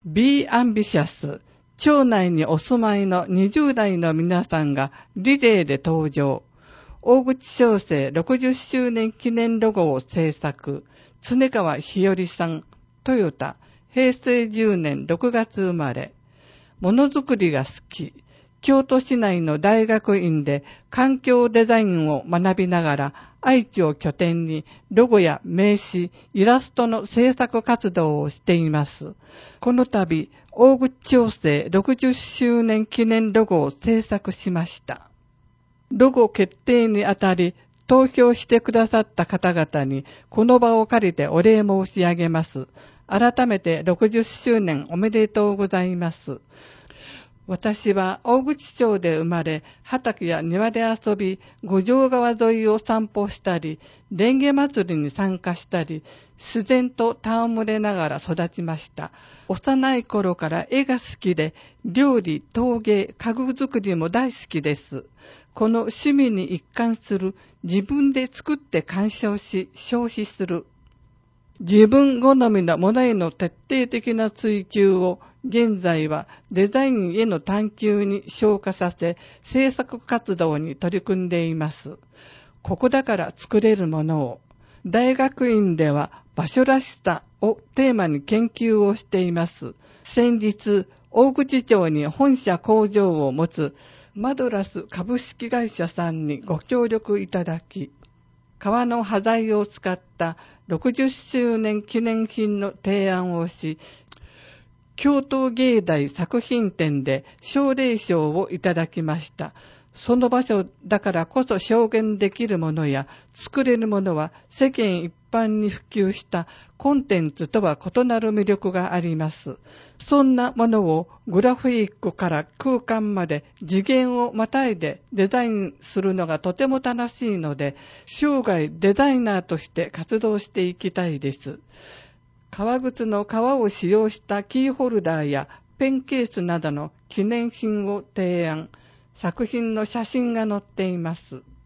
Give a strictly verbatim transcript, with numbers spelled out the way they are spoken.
Be Ambitious、町内にお住まいのにじゅう代の皆さんがリレーで登場。大口商生ろくじゅっしゅうねん記念ロゴを制作。常川日和さん、トヨタ、へいせいじゅうねんろくがつ生まれ。ものづくりが好き。京都市内の大学院で環境デザインを学びながら愛知を拠点にロゴや名刺、イラストの制作活動をしています。この度、大口町生ろくじゅっしゅうねん記念ロゴを制作しました。ロゴ決定にあたり投票してくださった方々にこの場を借りてお礼申し上げます。改めてろくじゅっしゅうねんおめでとうございます。私は大口町で生まれ、畑や庭で遊び、五条川沿いを散歩したり、レンゲ祭りに参加したり、自然と戯れながら育ちました。幼い頃から絵が好きで、料理、陶芸、家具作りも大好きです。この趣味に一貫する、自分で作って鑑賞し、消費する。自分好みのものへの徹底的な追求を現在はデザインへの探求に昇華させ制作活動に取り組んでいます。ここだから作れるものを。大学院では場所らしさをテーマに研究をしています。先日、大口町に本社工場を持つマドラス株式会社さんにご協力いただき、革の端材を使ったろくじゅっしゅうねん記念品の提案をし、京都芸大作品展で奨励賞をいただきました。その場所だからこそ表現できるものや作れるものは世間一般に普及したコンテンツとは異なる魅力があります。そんなものをグラフィックから空間まで次元をまたいでデザインするのがとても楽しいので、生涯デザイナーとして活動していきたいです。革靴の革を使用したキーホルダーやペンケースなどの記念品を提案。作品の写真が載っています。